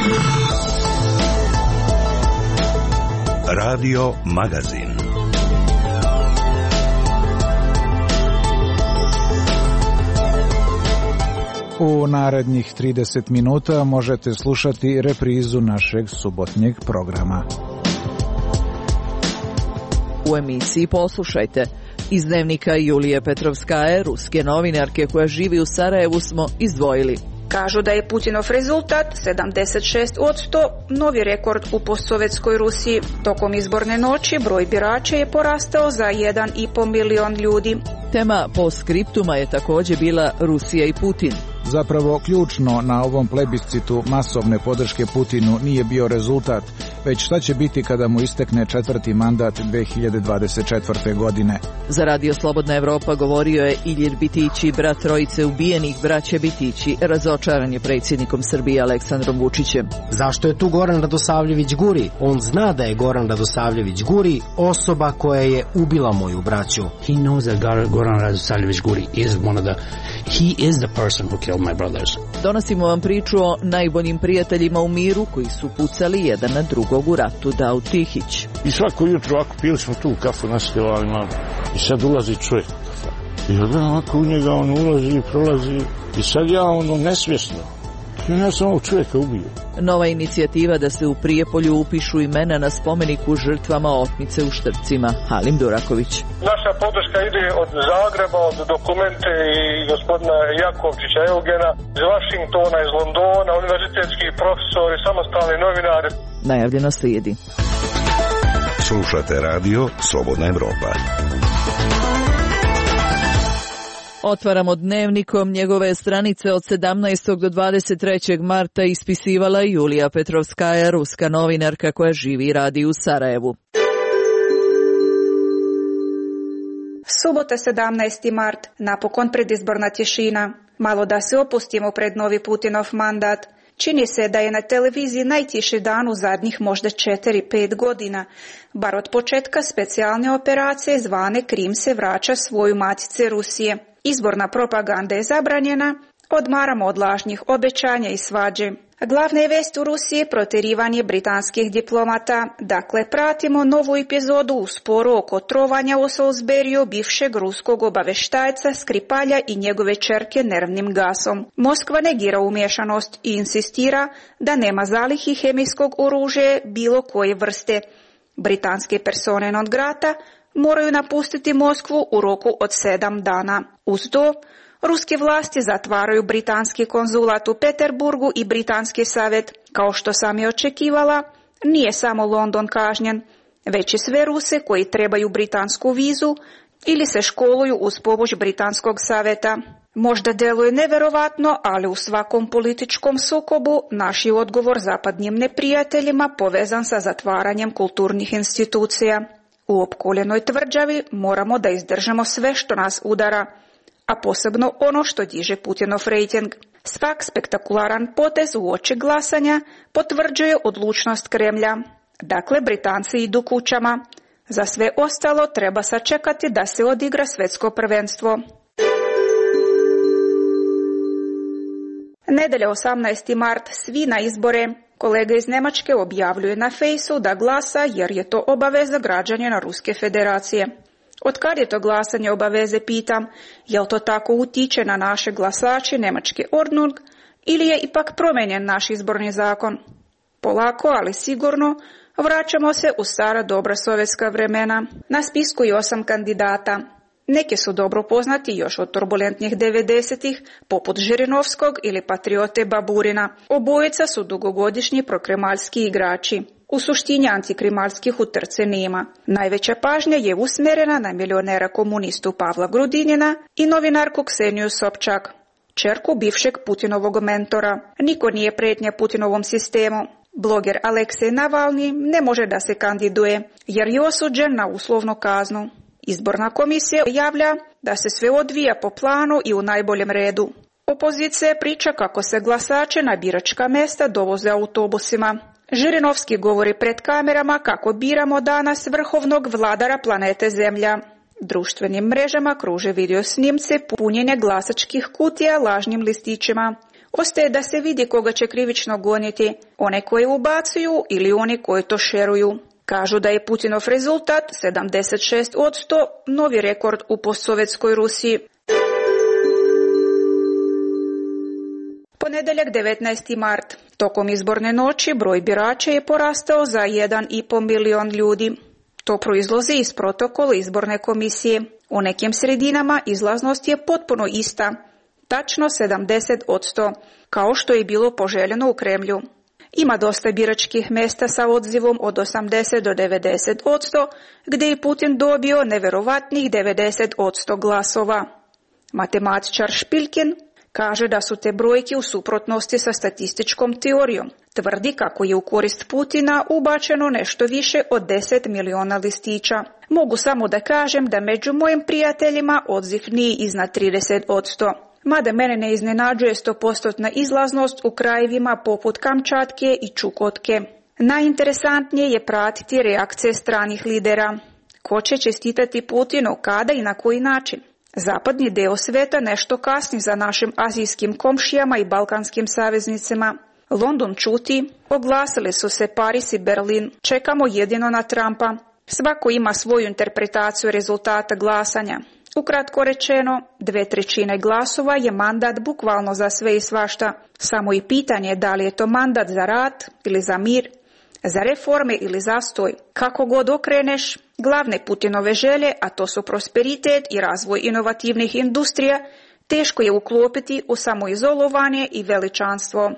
Radio Magazin. U narednih 30 minuta možete slušati reprizu našeg subotnjeg programa. U emisiji poslušajte. Iz dnevnika Julije Petrovskaje, ruske novinarke koja živi u Sarajevu, smo izdvojili. Kažu da je Putinov rezultat 76%, novi rekord u postsovjetskoj Rusiji. Tokom izborne noći broj birača je porastao za 1,5 milion ljudi. Tema postskriptuma je također bila Rusija i Putin. Zapravo, ključno na ovom plebiscitu masovne podrške Putinu nije bio rezultat, već šta će biti kada mu istekne 4. mandat 2024. godine. Za Radio Slobodna Evropa govorio je Ilir Bitići, brat trojice ubijenih braće Bitići, razočaran je predsjednikom Srbije Aleksandrom Vučićem. Zašto je tu Goran Radosavljević Guri? On zna da je Goran Radosavljević Guri osoba koja je ubila moju braću. He knows that Goran Radosavljević Guri is he is the person who killed my brothers. Donosimo vam priču o najboljim prijateljima u miru koji su pucali jedan na drugog u ratu, Daud Tihić. I svako jutro ovako pili smo tu kafu na stivalima i sad ulazi čovjek. I odgledam ovako u njega, on ulazi i prolazi i sad ja nesvjesno. Ja sam ovog čovjeka ubio. Nova inicijativa da se u Prijepolju upišu imena na spomeniku žrtvama otmice u Štrpcima. Halim Duraković. Naša podrška ide od Zagreba, od Dokumente i gospodina Jakovčića Eugena, iz Vašingtona, iz Londona, univerzitetski profesori, samostalni novinari. Najavljeno slijedi. Slušate radio Slobodna Evropa. Otvaramo dnevnikom. Njegove stranice od 17. do 23. marta ispisivala Julija Petrovskaja, ruska novinarka koja živi i radi u Sarajevu. Subota 17. mart, napokon predizborna tišina. Malo da se opustimo pred novi Putinov mandat. Čini se da je na televiziji najtiši dan u zadnjih možda 4-5 godina. Bar od početka specijalne operacije zvane Krim se vraća svoju matice Rusije. Izborna propaganda je zabranjena, odmaramo od lažnih obećanja i svađe. Glavna je vest u Rusiji protjerivanje britanskih diplomata. Dakle, pratimo novu epizodu u sporu oko trovanja u Salisburyu bivšeg ruskog obaveštajca Skripalja i njegove ćerke nervnim gasom. Moskva negira umješanost i insistira da nema zalihi hemijskog oružja bilo koje vrste. Britanske persone non grata moraju napustiti Moskvu u roku od 7 dana. Uz to, ruske vlasti zatvaraju britanski konzulat u Peterburgu i britanski savjet. Kao što sam je očekivala, nije samo London kažnjen, već i sve Ruse koji trebaju britansku vizu ili se školuju uz pomoć britanskog savjeta. Možda deluje neverovatno, ali u svakom političkom sukobu naš je odgovor zapadnim neprijateljima povezan sa zatvaranjem kulturnih institucija. U opkoljenoj tvrđavi moramo da izdržamo sve što nas udara, a posebno ono što diže Putinov rejting. Svak spektakularan potez uoči glasanja potvrđuje odlučnost Kremlja. Dakle, Britanci idu kućama. Za sve ostalo treba sačekati da se odigra svjetsko prvenstvo. Nedelja 18. mart, svi na izbore. Kolega iz Njemačke objavljuje na fejsu da glasa jer je to obaveza građanina Ruske federacije. Od kad je to glasanje obaveze, pitam, je li to tako utiče na naše glasače Njemačke Ordnung ili je ipak promijenjen naš izborni zakon? Polako, ali sigurno, vraćamo se u stara dobra sovjetska vremena. Na spisku je 8 kandidata. Neki su dobro poznati još od turbulentnih 90-ih, poput Žirinovskog ili patriote Baburina. Obojica su dugogodišnji prokremaljski igrači. U suštini antikrimalskih utrce nema. Najveća pažnja je usmjerena na milionera komunistu Pavla Grudinina i novinarku Kseniju Sobčak, ćerku bivšeg Putinovog mentora. Niko nije prijetnja Putinovom sistemu. Bloger Aleksej Navalni ne može da se kandiduje jer je osuđen na uslovnu kaznu. Izborna komisija javlja da se sve odvija po planu i u najboljem redu. Opozicija priča kako se glasače na biračka mjesta dovoze autobusima. Žirinovski govori pred kamerama kako biramo danas vrhovnog vladara planete Zemlja. Društvenim mrežama kruže video snimci punjenja glasačkih kutija lažnim listićima. Ostaje da se vidi koga će krivično goniti, one koje ubacuju ili one koje to šeruju. Kažu da je Putinov rezultat 76%, novi rekord u postsovjetskoj Rusiji. Ponedjeljak 19. mart. Tokom izborne noći broj birača je porastao za 1,5 milion ljudi. To proizlazi iz protokola izborne komisije. U nekim sredinama izlaznost je potpuno ista, tačno 70%, kao što je bilo poželjeno u Kremlju. Ima dosta biračkih mjesta sa odzivom od 80 do 90%, gdje je Putin dobio neverovatnih 90% glasova. Matematičar Špilkin kaže da su te brojke u suprotnosti sa statističkom teorijom. Tvrdi kako je u korist Putina ubačeno nešto više od 10 miliona listića. Mogu samo da kažem da među mojim prijateljima odziv nije iznad 30%. Mada mene ne iznenađuje 100% izlaznost u krajevima poput Kamčatke i Čukotke. Najinteresantnije je pratiti reakcije stranih lidera. Ko će čestitati Putinu, kada i na koji način? Zapadni dio sveta nešto kasni za našim azijskim komšijama i balkanskim saveznicima. London čuti, oglasili su se Paris i Berlin, čekamo jedino na Trumpa. Svako ima svoju interpretaciju rezultata glasanja. Ukratko rečeno, 2/3 glasova je mandat bukvalno za sve i svašta. Samo i pitanje da li je to mandat za rat ili za mir, za reforme ili zastoj. Kako god okreneš, glavne Putinove želje, a to su prosperitet i razvoj inovativnih industrija, teško je uklopiti u samoizolovanje i veličanstvo.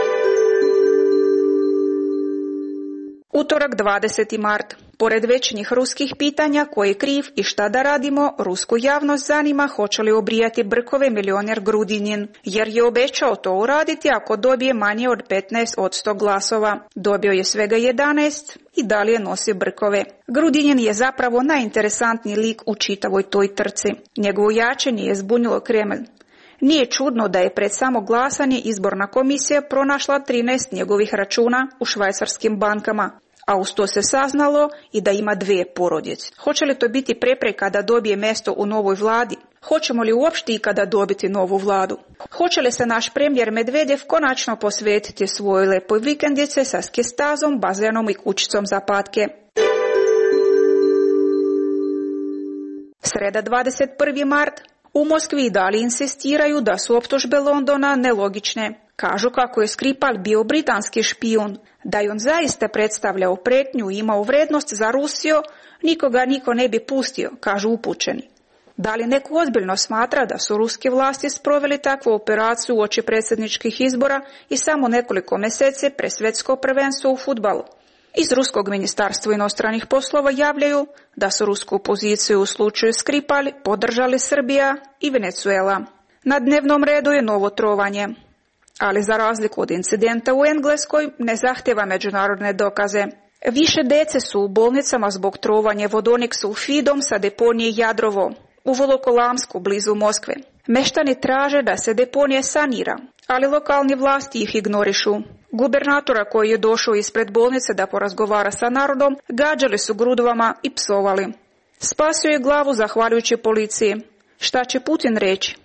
Utorak 20. mart. Pored večnih ruskih pitanja ko je kriv i šta da radimo, rusku javnost zanima hoće li obrijati brkove milioner Grudinin, jer je obećao to uraditi ako dobije manje od 15% glasova. Dobio je svega 11 i dalje nosi brkove. Grudinin je zapravo najinteresantniji lik u čitavoj toj trci. Njegovo jačanje je zbunilo Kremlj. Nije čudno da je pred samo glasanje izborna komisija pronašla 13 njegovih računa u švajcarskim bankama, a uz to se saznalo i da ima 2 porodice. Hoće li to biti prepreka da dobije mjesto u novoj vladi? Hoćemo li uopšte ikada dobiti novu vladu? Hoće li se naš premijer Medvedev konačno posvetiti svojoj lepoj vikendice sa skestazom, bazenom i kućicom za patke? Sreda 21. mart. U Moskvi i dalje insistiraju da su optužbe Londona nelogične. Kažu kako je Skripal bio britanski špijun, da je on zaista predstavljao pretnju i imao vrednost za Rusiju, nikoga niko ne bi pustio, kažu upućeni. Da li neko ozbiljno smatra da su ruske vlasti sproveli takvu operaciju uoči predsjedničkih izbora i samo nekoliko mjeseci pre svjetsko prvenstvo u fudbalu? Iz Ruskog ministarstva inostranih poslova javljaju da su rusku poziciju u slučaju Skripal podržali Srbija i Venezuela. Na dnevnom redu je novo trovanje, ali za razliku od incidenta u Engleskoj ne zahtjeva međunarodne dokaze. Više dece su u bolnicama zbog trovanja vodonik sulfidom sa deponije Jadrovo u Volokolamsku blizu Moskve. Meštani traže da se deponije sanira, ali lokalni vlasti ih ignorišu. Gubernatora koji je došao ispred bolnice da porazgovara sa narodom, gađali su grudvama i psovali. Spasio je glavu zahvaljujući policiji. Šta će Putin reći?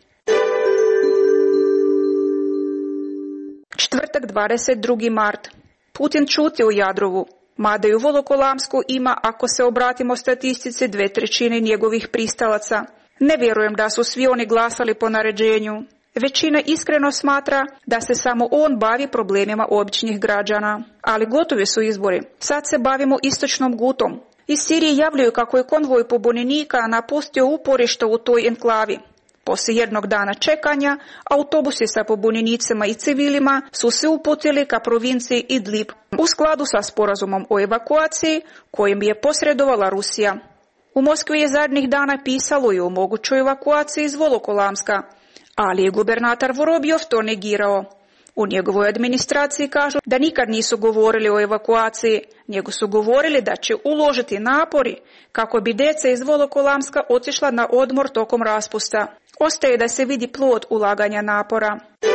Četvrtak 22. mart. Putin čuti u Jadrovu, mada i u Volokolamsku ima, ako se obratimo statistici, 2/3 njegovih pristalaca. Ne vjerujem da su svi oni glasali po naređenju. Većina iskreno smatra da se samo on bavi problemima običnih građana. Ali gotovi su izbori. Sad se bavimo istočnom Gutom. Iz Sirije javljaju kako je konvoj pobunjenika napustio uporište u toj enklavi. Poslije jednog dana čekanja, autobusi sa pobunjenicima i civilima su se uputili ka provinciji Idlib u skladu sa sporazumom o evakuaciji kojim je posredovala Rusija. U Moskvi je zadnjih dana pisalo i o mogućoj evakuaciji iz Volokolamska, ali je gubernator Vorobjov to negirao. U njegovoj administraciji kažu da nikad nisu govorili o evakuaciji, nego su govorili da će uložiti napori kako bi djeca iz Volokolamska otišla na odmor tokom raspusta. Ostaje da se vidi plod ulaganja napora.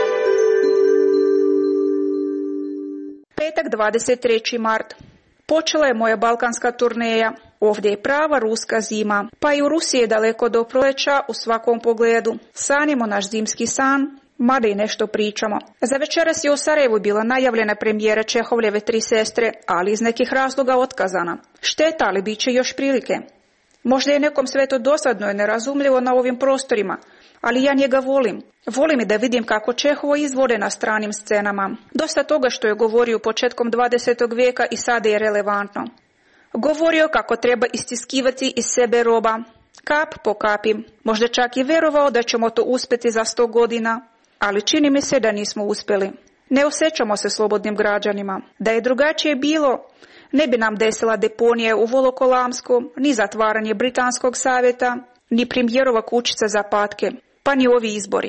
Petak 23. mart. Počela je moja balkanska turneja. Ovdje je prava ruska zima, pa i u Rusiji je daleko do proljeća u svakom pogledu. Sanimo naš zimski san, mada i nešto pričamo. Za večeras je u Sarajevu bila najavljena premijera Čehovljeve 3 sestre, ali iz nekih razloga otkazana. Šteta, ali bit će još prilike. Možda je nekom sve to dosadno i nerazumljivo na ovim prostorima, ali ja njega volim. Volim i da vidim kako Čehovo izvode na stranim scenama. Dosta toga što je govorio početkom 20. vijeka i sada je relevantno. Govorio kako treba istiskivati iz sebe roba, kap po kapi. Možda čak i vjerovao da ćemo to uspjeti za 100 godina, ali čini mi se da nismo uspjeli. Ne osjećamo se slobodnim građanima. Da je drugačije bilo, ne bi nam desila deponija u Volokolamsku, ni zatvaranje Britanskog savjeta, ni premijerova kućica za patke, pa ni ovi izbori.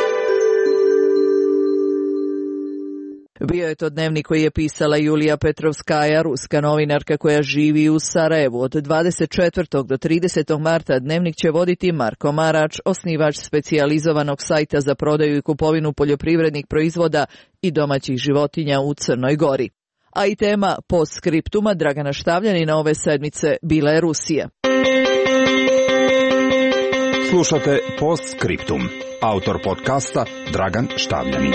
Bio je to dnevnik koji je pisala Julija Petrovskaja, ruska novinarka koja živi u Sarajevu. Od 24. do 30. marta dnevnik će voditi Marko Marač, osnivač specijalizovanog sajta za prodaju i kupovinu poljoprivrednih proizvoda i domaćih životinja u Crnoj Gori. A i tema postskriptuma Dragana Štavljanina ove sedmice bila je Rusija. Slušate Postskriptum. Autor podcasta Dragan Štavljanin.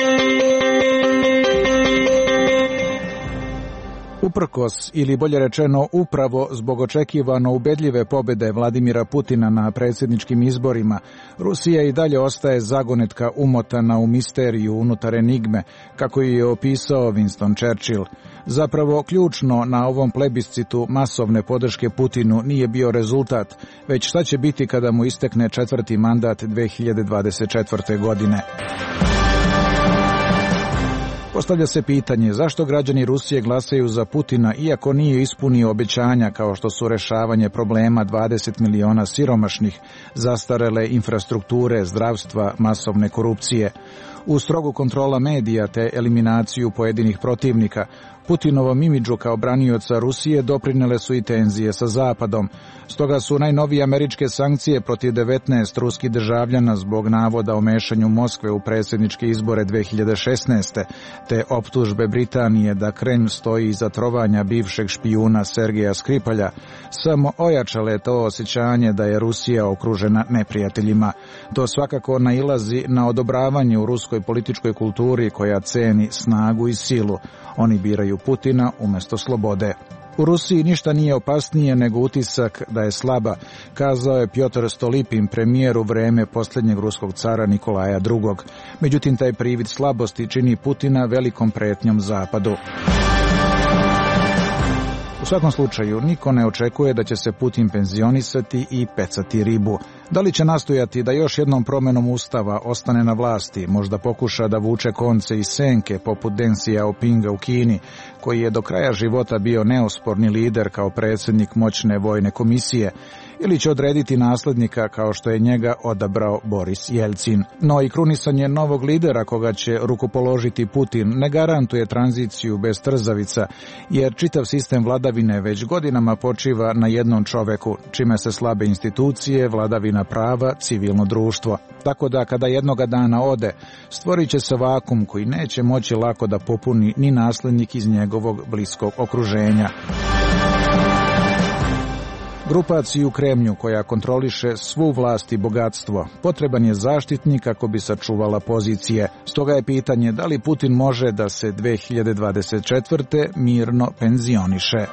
Uprkos, ili bolje rečeno upravo zbog očekivano ubedljive pobjede Vladimira Putina na predsjedničkim izborima, Rusija i dalje ostaje zagonetka umotana u misteriju unutar enigme, kako je opisao Winston Churchill. Zapravo, ključno na ovom plebiscitu masovne podrške Putinu nije bio rezultat, već šta će biti kada mu istekne 4. mandat 2024. godine. Postavlja se pitanje zašto građani Rusije glasaju za Putina iako nije ispunio obećanja kao što su rešavanje problema 20 miliona siromašnih, zastarele infrastrukture, zdravstva, masovne korupcije. U strogu kontrola medija te eliminaciju pojedinih protivnika, Putinovom imidžu kao branioca Rusije doprinele su i tenzije sa Zapadom. Stoga su najnovije američke sankcije protiv 19 ruskih državljana zbog navoda o mešanju Moskve u predsjedničke izbore 2016. te optužbe Britanije da Kremlj stoji iza trovanja bivšeg špijuna Sergeja Skripalja samo ojačale to osjećanje da je Rusija okružena neprijateljima. To svakako nailazi na odobravanje u ruskoj političkoj kulturi koja ceni snagu i silu. Oni biraju Putina umjesto slobode. U Rusiji ništa nije opasnije nego utisak da je slaba, kazao je Pjotr Stolipin, premijer u vreme posljednjeg ruskog cara Nikolaja II. Međutim, taj privid slabosti čini Putina velikom pretnjom Zapadu. U svakom slučaju, niko ne očekuje da će se Putin penzionisati i pecati ribu. Da li će nastojati da još jednom promjenom ustava ostane na vlasti, možda pokuša da vuče konce iz senke poput Deng Xiaopinga u Kini, koji je do kraja života bio neosporni lider kao predsjednik moćne vojne komisije, ili će odrediti naslednika kao što je njega odabrao Boris Jelcin. No i krunisanje novog lidera koga će rukopoložiti Putin ne garantuje tranziciju bez trzavica, jer čitav sistem vladavine već godinama počiva na jednom čoveku, čime se slabe institucije, vladavina prava, civilno društvo. Tako da kada jednoga dana ode, stvorit će se vakum koji neće moći lako da popuni ni naslednik iz njegovog bliskog okruženja. Grupaciji u Kremlju koja kontroliše svu vlast i bogatstvo potreban je zaštitnik kako bi sačuvala pozicije. Stoga je pitanje da li Putin može da se 2024. mirno penzioniše.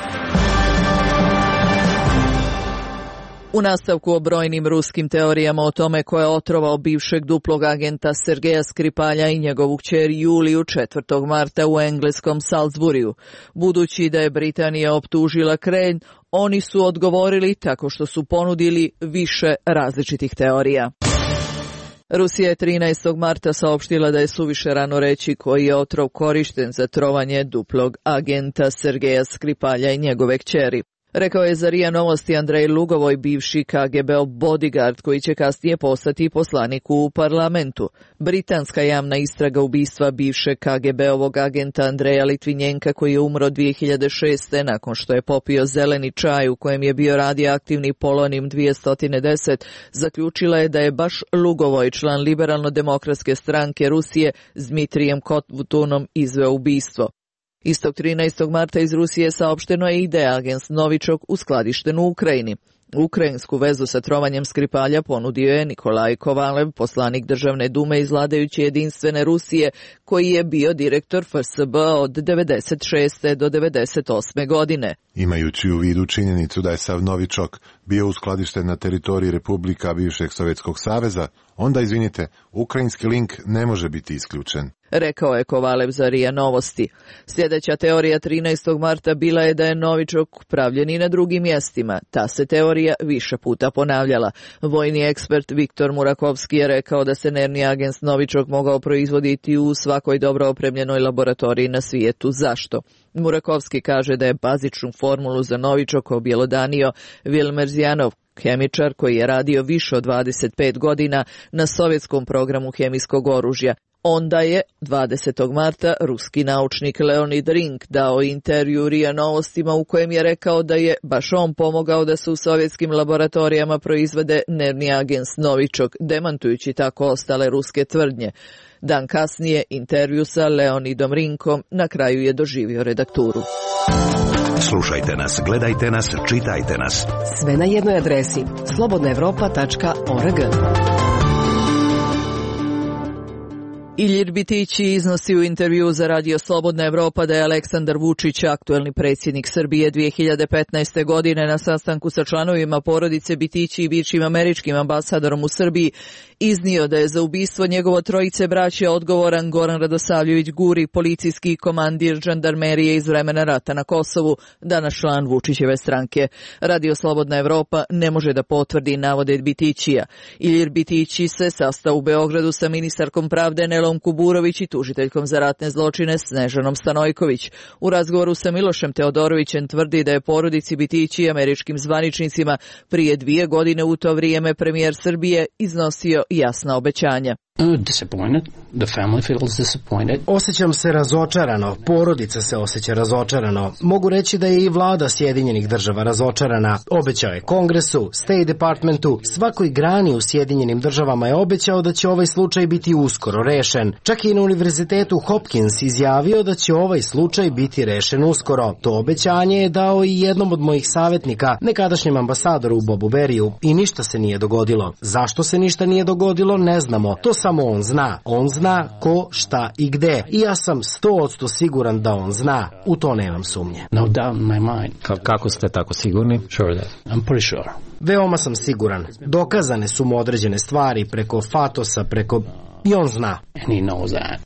U nastavku o brojnim ruskim teorijama o tome ko je otrovao bivšeg duplog agenta Sergeja Skripalja i njegovu kćer Juliju 4. marta u engleskom Salisburyu. Budući da je Britanija optužila Kremlj, oni su odgovorili tako što su ponudili više različitih teorija. Rusija je 13. marta saopštila da je suviše rano reći koji je otrov korišten za trovanje duplog agenta Sergeja Skripalja i njegove kćeri. Rekao je za RIA Novosti Andrej Lugovoj, bivši KGB-ov bodyguard koji će kasnije postati poslanik u parlamentu. Britanska javna istraga ubistva bivšeg KGB-ovog agenta Andreja Litvinjenka koji je umro 2006. nakon što je popio zeleni čaj u kojem je bio radioaktivni polonim 210, zaključila je da je baš Lugovoj, član liberalno-demokratske stranke Rusije, s Dmitrijem Kotunom izveo ubistvo. Istog 13. marta iz Rusije saopšteno je i da je agent Novičok uskladišten u Ukrajini. Ukrajinsku vezu sa trovanjem Skripalja ponudio je Nikolaj Kovalev, poslanik Državne dume iz vladajuće Jedinstvene Rusije, koji je bio direktor FSB od 96. do 98. godine. Imajući u vidu činjenicu da je sav Novičok bio uskladišten na teritoriji Republika bivšeg Sovjetskog saveza, onda, izvinite, ukrajinski link ne može biti isključen, rekao je Kovalev za RIA Novosti. Sljedeća teorija 13. marta bila je da je Novičok pravljen i na drugim mjestima. Ta se teorija više puta ponavljala. Vojni ekspert Viktor Murakovski je rekao da se nervni agens Novičok mogao proizvoditi u svakoj dobro opremljenoj laboratoriji na svijetu. Zašto? Murakovski kaže da je bazičnu formulu za Novičok objelodanio Vilmer Zjanov, hemičar koji je radio više od 25 godina na sovjetskom programu hemijskog oružja. Onda je 20. marta ruski naučnik Leonid Rink dao intervju RIA Novostima u kojem je rekao da je baš on pomogao da se u sovjetskim laboratorijama proizvode nervni agens Novičok, demantujući tako ostale ruske tvrdnje. Dan kasnije intervju sa Leonidom Rinkom na kraju je doživio redakturu. Slušajte nas, gledajte nas, čitajte nas. Sve na jednoj adresi slobodnaevropa.org. Ilir Bitići iznosi u intervju za Radio Slobodna Evropa da je Aleksandar Vučić, aktuelni predsjednik Srbije 2015. godine, na sastanku sa članovima porodice Bitići i bivšim američkim ambasadorom u Srbiji iznio da je za ubistvo njegovo trojice braće odgovoran Goran Radosavljević Guri, policijski komandir žandarmerije iz vremena rata na Kosovu, danas član Vučićeve stranke. Radio Slobodna Evropa ne može da potvrdi navode Bitićija. Ilir Bitići se sastao u Beogradu sa ministarkom pravde Nelom Kuburović i tužiteljkom za ratne zločine Snežanom Stanojković. U razgovoru sa Milošem Teodorovićem tvrdi da je porodici Bitići i američkim zvaničnicima prije 2 godine u to vrijeme premijer Srbije iznosio jasna obećanja. Osjećam se razočarano, porodica se osjeća razočarano. Mogu reći da je i vlada Sjedinjenih država razočarana. Obećao je Kongresu, State Departmentu, svakoj grani u Sjedinjenim državama je obećao da će ovaj slučaj biti uskoro rešen. Čak i na univerzitetu Hopkins izjavio da će ovaj slučaj biti rešen uskoro. To obećanje je dao i jednom od mojih savjetnika, nekadašnjem ambasadoru Bobu Beriju, i ništa se nije dogodilo. Zašto se ništa nije dogodilo, ne znamo. To samo on zna. On zna ko, šta i gde. I ja sam 100% siguran da on zna. U to nemam sumnje. No doubt in my mind. Kako ste tako sigurni? Sure that. I'm pretty sure. Veoma sam siguran. Dokazane su mu određene stvari preko Fatosa, preko... I on zna. And he knows that.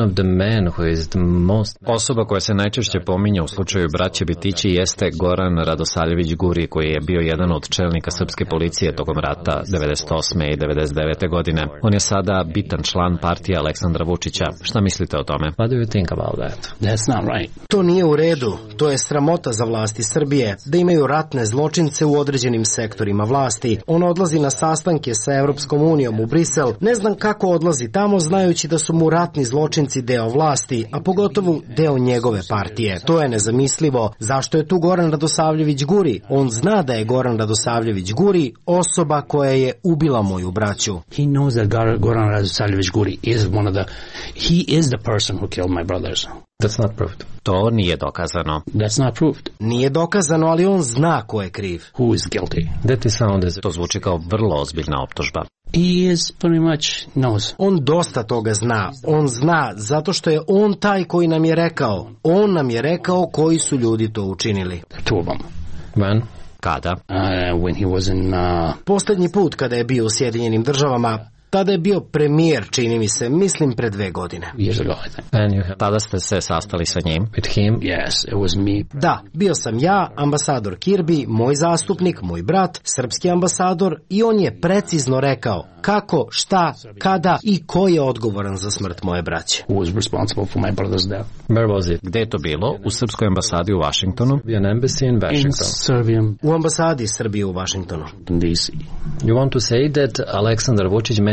Osoba koja se najčešće pominje u slučaju braće Bitići jeste Goran Radosavljević Guri, koji je bio jedan od čelnika srpske policije tokom rata 98. i 99. godine. On je sada bitan član partije Aleksandra Vučića. Šta mislite o tome? What do you think about that? That's not right. To nije u redu. To je sramota za vlasti Srbije, da imaju ratne zločince u određenim sektorima vlasti. On odlazi na sastanke sa Evropskom unijom u Brisel. Ne znam kako odlazi tamo, znajući da su mu ratni zločinci deo vlasti, a pogotovo deo njegove partije. To je nezamislivo. Zašto je tu Goran Radosavljević Guri? On zna da je Goran Radosavljević Guri osoba koja je ubila moju braću. He knows that Goran Radosavljević Guri is he is the person who killed my brothers. That's not proved. To nije dokazano. That's not proved. Nije dokazano, ali on zna ko je kriv. Who is guilty? To zvuči kao vrlo ozbiljna optužba. He is pretty much knows. On dosta toga zna. On zna zato što je on taj koji nam je rekao. On nam je rekao koji su ljudi to učinili. Two of them. When? Kada? When he was in... Posljednji put kada je bio u Sjedinjenim državama, tada je bio premijer, čini mi se, mislim pre 2 godine. Years ago, I think. Tada ste se sastali sa njim? With him? Yes, it was me. Da, bio sam ja, ambasador Kirby, moj zastupnik, moj brat, srpski ambasador, i on je precizno rekao kako, šta, kada i ko je odgovoran za smrt moje braće. Who was responsible for my brother's death? Where was it? Gde je to bilo? U srpskoj ambasadi u Washingtonu? An embassy in Washington. U ambasadi Srbije u Washingtonu. DC. You want to say that Aleksandar Vučić mentioned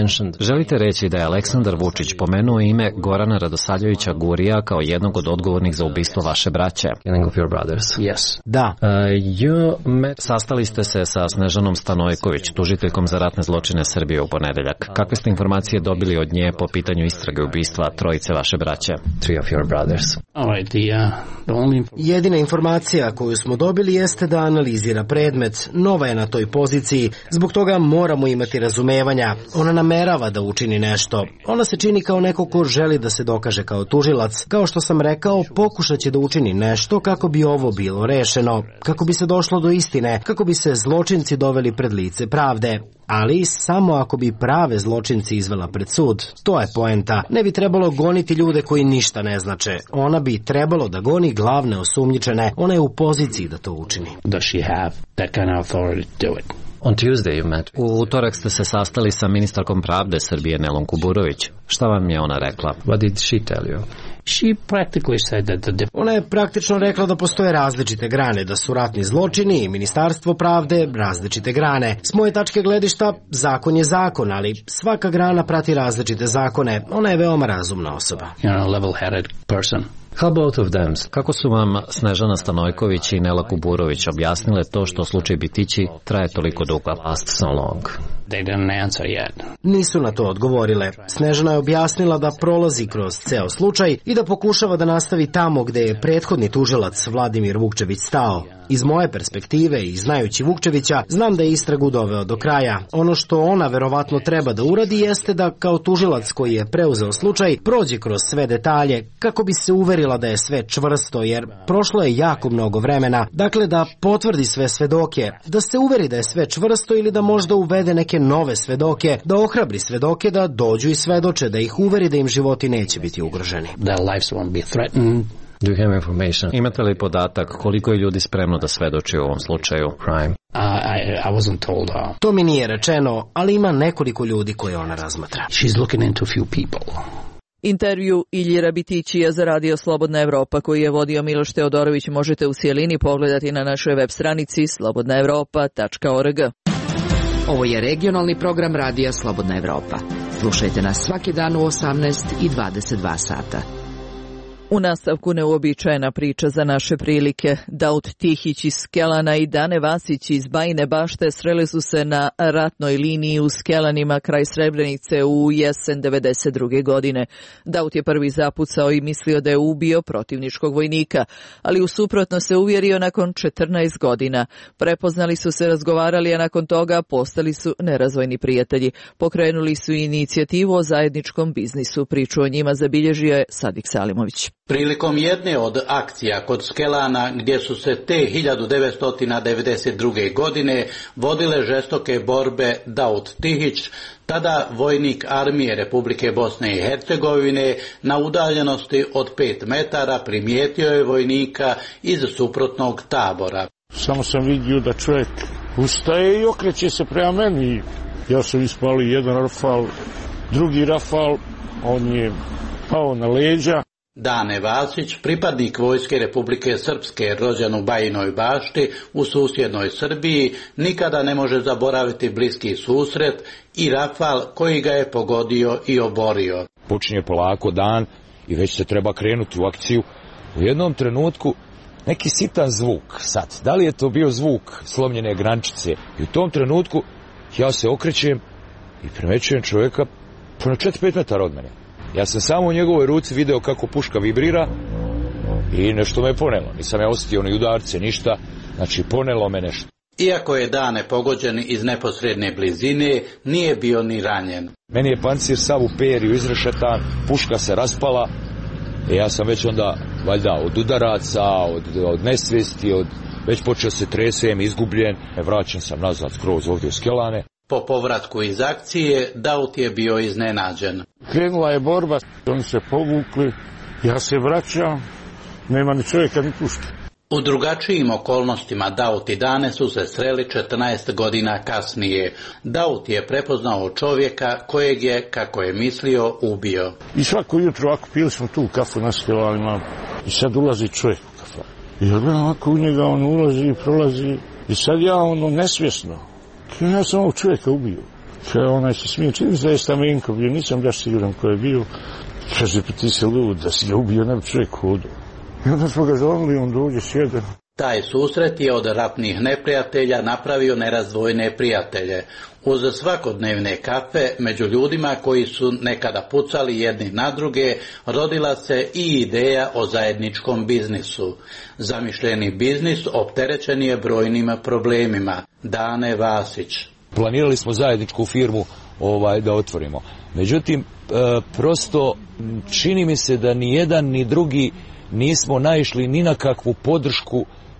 Želite reći da je Aleksandar Vučić pomenuo ime Gorana Radosavljevića Gurija kao jednog od odgovornih za ubistvo vaše braće? Yes. Da. Sastali ste se sa Snežanom Stanojković, tužiteljkom za ratne zločine Srbije u ponedeljak. Kakve ste informacije dobili od nje po pitanju istrage ubistva trojice vaše braće? Jedina informacija koju smo dobili jeste da analizira predmet. Nova je na toj poziciji, zbog toga moramo imati razumevanja. Ona namerava da učini nešto. Ona se čini kao neko ko želi da se dokaže kao tužilac. Kao što sam rekao, pokušat će da učini nešto kako bi ovo bilo rešeno, kako bi se došlo do istine, kako bi se zločinci doveli pred lice pravde. Ali samo ako bi prave zločinci izvela pred sud. To je poenta. Ne bi trebalo goniti ljude koji ništa ne znače. Ona bi trebalo da goni glavne osumnjičene. Ona je u poziciji da to učini. U utorak ste se sastali sa ministarkom pravde Srbije Nelom Kuburović. Šta vam je ona rekla? Ona je praktično rekla da postoje različite grane, da su ratni zločini i ministarstvo pravde različite grane. S moje tačke gledišta, zakon je zakon, ali svaka grana prati različite zakone. Ona je veoma razumna osoba. Kako su vam Snežana Stanojković i Nela Kuburović objasnile to što slučaj Bitići traje toliko dugo? Nisu na to odgovorile. Snežana je objasnila da prolazi kroz ceo slučaj i da pokušava da nastavi tamo gde je prethodni tužilac Vladimir Vukčević stao. Iz moje perspektive i znajući Vukčevića, znam da je istragu doveo do kraja. Ono što ona verovatno treba da uradi jeste da kao tužilac koji je preuzeo slučaj prođe kroz sve detalje kako bi se uverila da je sve čvrsto, jer prošlo je jako mnogo vremena. Dakle, da potvrdi sve svedoke, da se uveri da je sve čvrsto ili da možda uvede neke nove svedoke, da ohrabri svedoke da dođu i svedoče, da ih uveri da im životi neće biti ugroženi. Imate li podatak koliko je ljudi spremno da svedoči u ovom slučaju? To mi nije rečeno, ali ima nekoliko ljudi koje ona razmatra. Intervju Iljira Bitićija za Radio Slobodna Evropa koji je vodio Miloš Teodorović možete u cijelini pogledati na našoj web stranici slobodnaevropa.org. Ovo je regionalni program Radija Slobodna Evropa. Slušajte nas svaki dan u 18 i 22 sata. U nastavku neuobičajena priča za naše prilike. Daud Tihić iz Skelana i Dane Vasić iz Bajine Bašte sreli su se na ratnoj liniji u Skelanima kraj Srebrenice u jesen 92. godine. Daud je prvi zapucao i mislio da je ubio protivničkog vojnika, ali u suprotno se uvjerio nakon 14 godina. Prepoznali su se, razgovarali, a nakon toga postali su nerazvojni prijatelji. Pokrenuli su inicijativu o zajedničkom biznisu. Priču o njima zabilježio je Sadik Salimović. Prilikom jedne od akcija kod Skelana, gdje su se te 1992. godine vodile žestoke borbe, Daud Tihić, tada vojnik armije Republike Bosne i Hercegovine, na udaljenosti od 5 metara primijetio je vojnika iz suprotnog tabora. Samo sam vidio da čovjek ustaje i okreće se prema meni. Ja sam ispalio jedan rafal, drugi rafal, on je pao na leđa. Dane Vasić, pripadnik vojske Republike Srpske rođen u Bajinoj Bašti u susjednoj Srbiji, nikada ne može zaboraviti bliski susret i rafal koji ga je pogodio i oborio. Počinje polako dan i već se treba krenuti u akciju. U jednom trenutku neki sitan zvuk. Sad, da li je to bio zvuk slomljene grančice? I u tom trenutku ja se okrećem i primećujem čovjeka na 4-5 metara od mene. Ja sam samo u njegovoj ruci video kako puška vibrira i nešto me ponelo. Nisam ja osjetio ni udarce, ništa. Znači, ponelo me nešto. Iako je Dane pogođen iz neposredne blizine, nije bio ni ranjen. Meni je pancir sav u periju izrešetan, puška se raspala. Ja sam već onda, valjda, od udaraca, od nesvijesti, već počeo se tresem, izgubljen. Vraćam sam nazad skroz ovdje u Skelane. Po povratku iz akcije, Daud je bio iznenađen. Krenula je borba, oni se povukli, ja se vraćam, nema ni čovjeka ni puške. U drugačijim okolnostima Daud i Dane su se sreli 14 godina kasnije. Daud je prepoznao čovjeka kojeg je, kako je mislio, ubio. I svako jutro ovako pili smo tu kafu na Skelanima i sad ulazi čovjek u kafu. I ja gledam ovako u njega, on ulazi i prolazi i sad ja nesvjesno. Ja sam ovog čovjeka ubio. Onaj se smije, čini mi se da je Stamenko bio, nisam baš siguran ko je bio. Kaže, pa ti se lud, da si ga ubio, ne bi čovjek hodu. I onda smo ga zovili, on dođe, sjede. Taj susret je od ratnih neprijatelja napravio nerazdvojne prijatelje. Uz svakodnevne kafe među ljudima koji su nekada pucali jedni na druge, rodila se i ideja o zajedničkom biznisu. Zamišljeni biznis opterećen je brojnim problemima. Dane Vasić. Planirali smo zajedničku firmu da otvorimo. Međutim, prosto čini mi se da ni jedan ni drugi nismo naišli ni na kakvu podršku,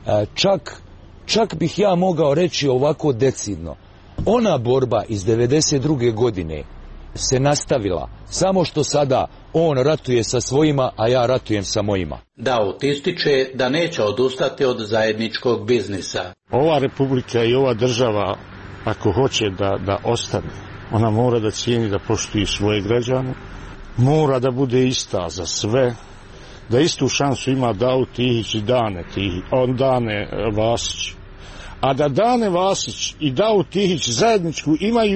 čak bih ja mogao reći ovako decidno. Ona borba iz 92. godine se nastavila, samo što sada on ratuje sa svojima, a ja ratujem sa mojima. Daut ističe da neće odustati od zajedničkog biznisa. Ova republika i ova država, ako hoće da ostane, ona mora da cijeni, da poštuje svoje građane, mora da bude ista za sve, da istu šansu ima Daut Tihić i Dane Vasić. A da Dane Vasić i Daut Tihić zajedničku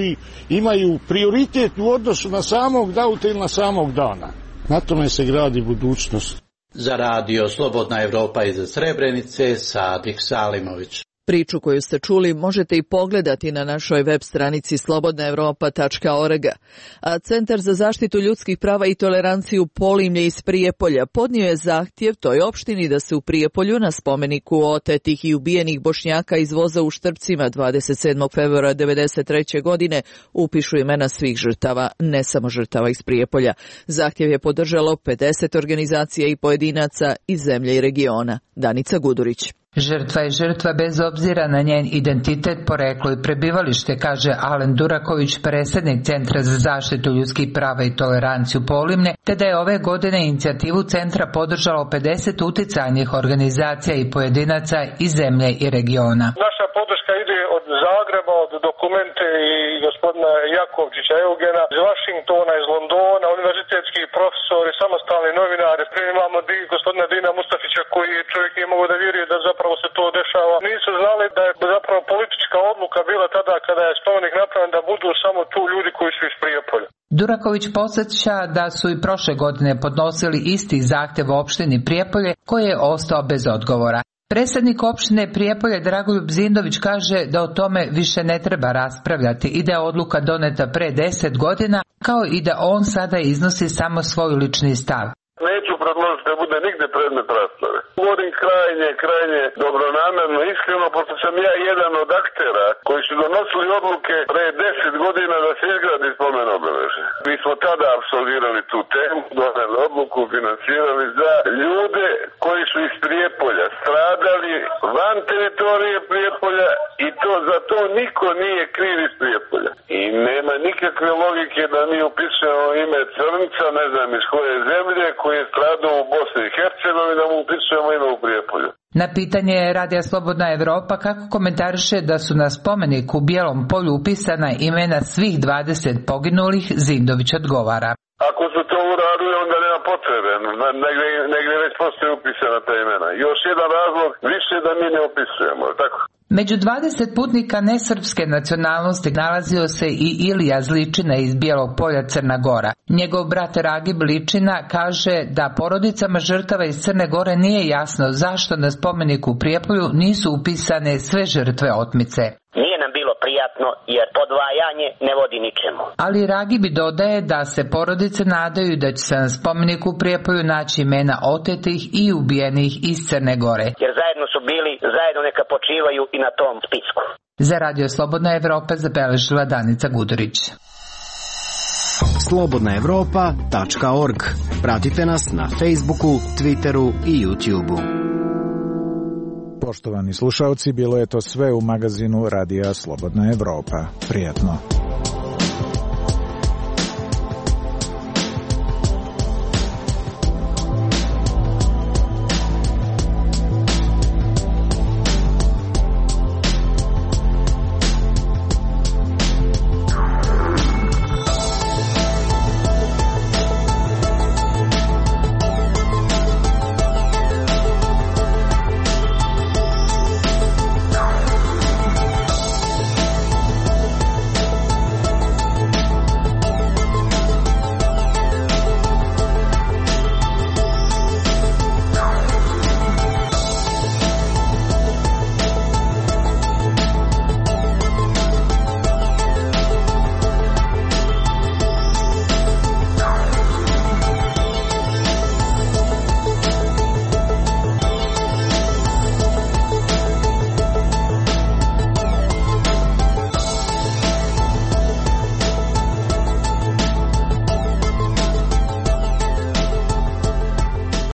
imaju prioritet u odnosu na samog Dauta ili na samog Dana. Na tome se gradi budućnost. Za radio Slobodna Evropa iz Srebrenice, Sadik Salimović. Priču koju ste čuli možete i pogledati na našoj web stranici slobodnaevropa.org. A Centar za zaštitu ljudskih prava i toleranciju Polimlje iz Prijepolja podnio je zahtjev toj opštini da se u Prijepolju na spomeniku otetih i ubijenih Bošnjaka iz voza u Štrpcima 27. februara 1993. godine upišu imena svih žrtava, ne samo žrtava iz Prijepolja. Zahtjev je podržalo 50 organizacija i pojedinaca iz zemlje i regiona. Danica Gudurić. Žrtva je žrtva bez obzira na njen identitet, poreklo i prebivalište, kaže Alen Duraković, predsjednik Centra za zaštitu ljudskih prava i toleranciju Polimne, te da je ove godine inicijativu centra podržalo 50 uticajnih organizacija i pojedinaca iz zemlje i regiona. Naša podrška ide od Zagreba, od Dokumente i gospodina Jakovčića Eugena, iz Vašingtona, iz Londona, univerzitetski profesori, samostalni novinari. Imamo gospodina Dina Mustafića koji čovjek nije mogao da vjeruje da zapravo se to dešava. Nisu znali da je zapravo politička odluka bila tada kada je spomenik napravljen da budu samo tu ljudi koji su iz Prijepolja. Duraković podsjeća da su i prošle godine podnosili isti zahtjev u opštini Prijepolje koji je ostao bez odgovora. Predsjednik opštine Prijepolje Dragoljub Zindović kaže da o tome više ne treba raspravljati i da je odluka doneta pre 10 godina, kao i da on sada iznosi samo svoj lični stav. Neću predložiti da bude nigde predmet rasprave. Govorim krajnje dobronamjerno, iskreno, pošto sam ja jedan od aktera koji su donosili odluke pre 10 godina da se izgradi spomen obeležje. Mi smo tada apsolvirali tu temu, doneli odluku, finansirali za ljude koji su iz Prijepolja stradali van teritorije Prijepolja i za to niko nije kriv iz Prijepolja. I nema nikakve logike da mi upisujemo ime crnca, ne znam iz koje zemlje, koji je stradao u Bosni i Hercegovini, da mu upisujemo ime u Prijepolju. Na pitanje Radija Slobodna Evropa kako komentariše da su na spomeniku u Bijelom polju upisana imena svih 20 poginulih, Zindović odgovara. Ako su to uradili, onda nema potrebe. Negdje već postoje upisana ta imena. Još jedan razlog više da mi ne opisujemo, tako? Među 20 putnika nesrpske nacionalnosti nalazio se i Ilija Zličina iz Bijelog polja, Crna Gora. Njegov brat Ragib Ličina kaže da porodicama žrtava iz Crne Gore nije jasno zašto na spomeniku u Prijepolju nisu upisane sve žrtve otmice. Nije nam bilo prijatno jer podvajanje ne vodi ničemu. Ali Ragibi dodaje da se porodice nadaju da će se na spomeniku u Prijepolju naći imena otetih i ubijenih iz Crne Gore. Jer zajedno su bili, zajedno neka počivaju i na tom spisku. Za Radio Slobodna Evropa zabeležila Danica Gudurić. slobodnaevropa.org. Pratite nas na Facebooku, Twitteru i YouTubeu. Poštovani slušalci, bilo je to sve u magazinu Radija Slobodna Evropa. Prijatno.